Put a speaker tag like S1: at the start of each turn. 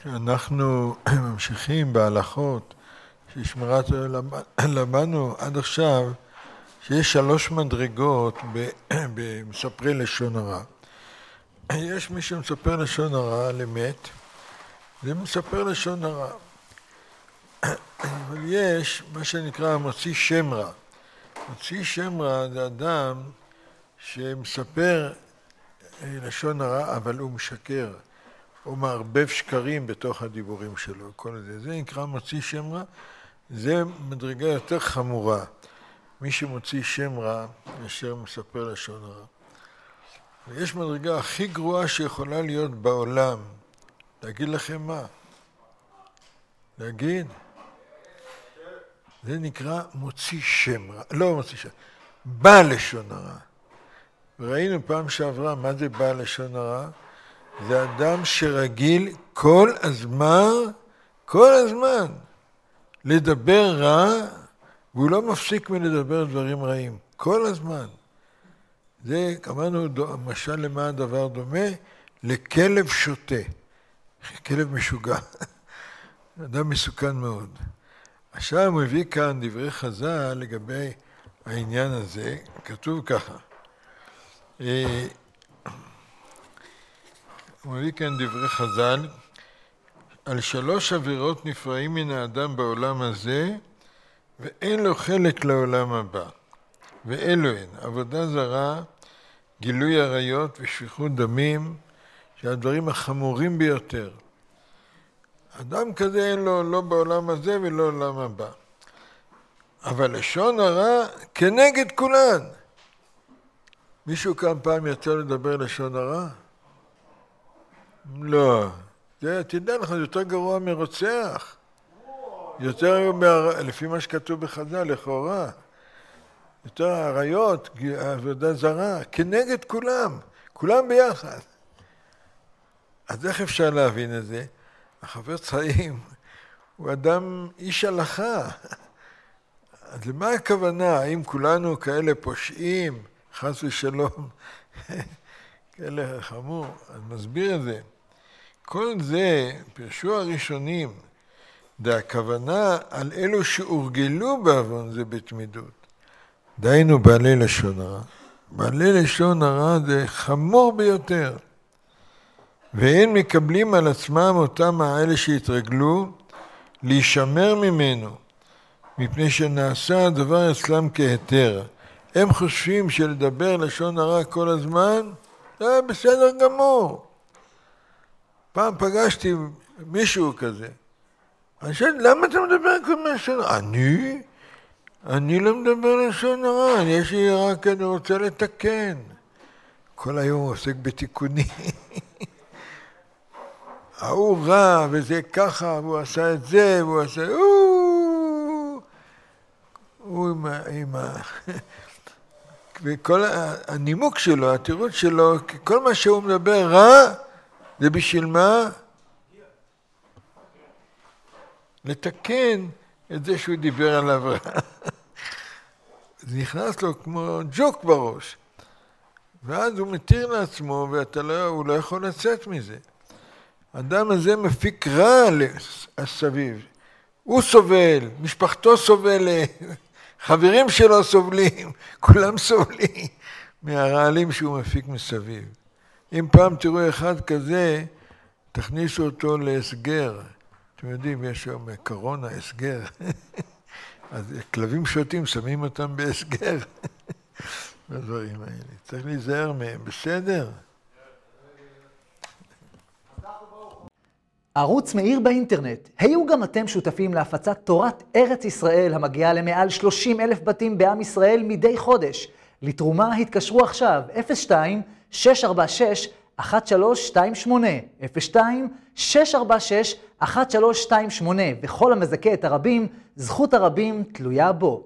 S1: אנחנו ממשיכים בהלכות ששמירת למדנו עד עכשיו שיש 3 מדרגות במספרי לשון הרע. יש מי שמספר לשון הרע למת, זה מספר לשון הרע. אבל יש מה שנקרא מוציא שם רע. מוציא שם רע זה אדם שמספר לשון הרע אבל הוא משקר. הוא מערבב שקרים בתוך הדיבורים שלו, כל זה. זה נקרא מוציא שם רע, זה מדרגה יותר חמורה. מי שמוציא שם רע, אשר מספר לשון הרע. ויש מדרגה הכי גרועה שיכולה להיות בעולם. להגיד לכם מה? להגיד? זה נקרא מוציא שם רע. לא מוציא שם, בעל לשון הרע. וראינו פעם שעברה מה זה בעל לשון הרע. זה אדם שרגיל כל הזמן לדבר רע, והוא לא מפסיק מלדבר דברים רעים. כל הזמן. זה, אמרנו, משל למה הדבר דומה? לכלב שוטה. כלב משוגע. אדם מסוכן מאוד. עכשיו הוא מביא כאן דברי חז"ל לגבי העניין הזה. כתוב ככה. הוא מביא כאן דברי חז"ל, על 3 עבירות נפרעים מן האדם בעולם הזה, ואין לו חלק לעולם הבא. ואלו הן, עבודה זרה, גילוי עריות ושפיכות דמים, שהדברים החמורים ביותר. אדם כזה אין לו לא בעולם הזה ולא בעולם הבא. אבל לשון הרע כנגד כולן. מישהו כאן פעם יצא לדבר לשון הרע? לא. תדע לך, זה יותר גרוע מרוצח. יותר, לפי מה שכתוב בחז"ל, לכאורה. יותר עריות, עבודה זרה, כנגד כולם. כולם ביחד. אז איך אפשר להבין את זה? החפץ חיים הוא אדם איש הלכה. אז למה הכוונה? האם כולנו כאלה פושעים, חס ושלום, כאלה חמור? אז מסביר את זה. כל זה, פרשו הראשונים, זה הכוונה על אלו שהורגלו בעוון זה בתמידות. דהיינו בעלי לשון הרע. בעלי לשון הרע זה חמור ביותר. והם מקבלים על עצמם אותם האלה שהתרגלו להישמר ממנו, מפני שנעשה הדבר אצלם כהיתר. הם חושבים שלדבר לשון הרע כל הזמן, זה בסדר גמור. פעם פגשתי מישהו כזה. אני שואל, למה אתה מדבר כל מיני לשון הרע? אני לא מדבר לשון הרע, יש לי רק, אני רוצה לתקן. כל היום הוא עוסק בתיקונים. הוא רע, וזה ככה, והוא עשה את זה, והוא עשה... הוא עם וכל הנימוק שלו, התירוץ שלו, כל מה שהוא מדבר רע, זה בשביל מה? לתקן את זה שהוא דיבר עליו רע. זה נכנס לו כמו ג'וק בראש. ואז הוא מתיר לעצמו, והוא לא יכול לצאת מזה. האדם הזה מפיק רע לסביב. הוא סובל, משפחתו סובלת, חברים שלו סובלים, כולם סובלים מהרעלים שהוא מפיק מסביב. אם פעם תראו אחד כזה, תכניסו אותו להסגר. אתם יודעים, יש שם קורונה, הסגר. אז כלבים שוטים, שמים אותם בהסגר. בדברים האלה. צריך להיזהר מהם, בסדר?
S2: ערוץ מאיר באינטרנט. היו גם אתם שותפים להפצת תורת ארץ ישראל המגיעה למעל 30,000 בתים בעם ישראל מדי חודש. לתרומה התקשרו עכשיו 02-646-1328 02-646-1328 וכל המזכה את הרבים, זכות הרבים תלויה בו.